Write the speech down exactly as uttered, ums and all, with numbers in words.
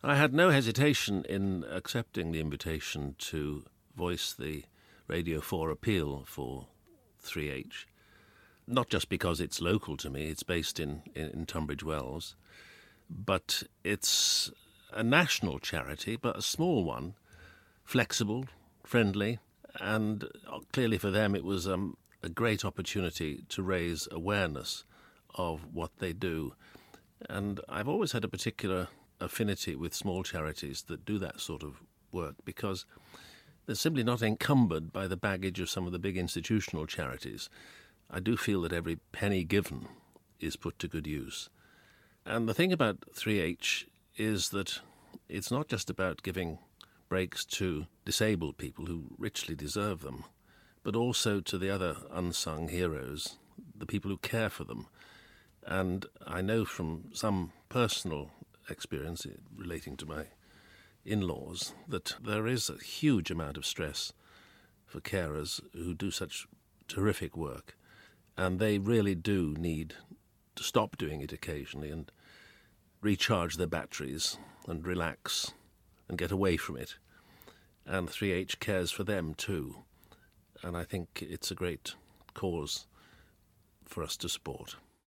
I had no hesitation in accepting the invitation to voice the Radio four appeal for three H, not just because it's local to me, it's based in, in, in Tunbridge Wells, but it's a national charity, but a small one, flexible, friendly, and clearly for them it was um, a great opportunity to raise awareness of what they do. And I've always had a particular affinity with small charities that do that sort of work because they're simply not encumbered by the baggage of some of the big institutional charities. I do feel that every penny given is put to good use. And the thing about three H is that it's not just about giving breaks to disabled people who richly deserve them, but also to the other unsung heroes, the people who care for them. And I know from some personal experience relating to my in-laws that there is a huge amount of stress for carers who do such terrific work, and they really do need to stop doing it occasionally and recharge their batteries and relax and get away from it. And three H cares for them too, and I think it's a great cause for us to support.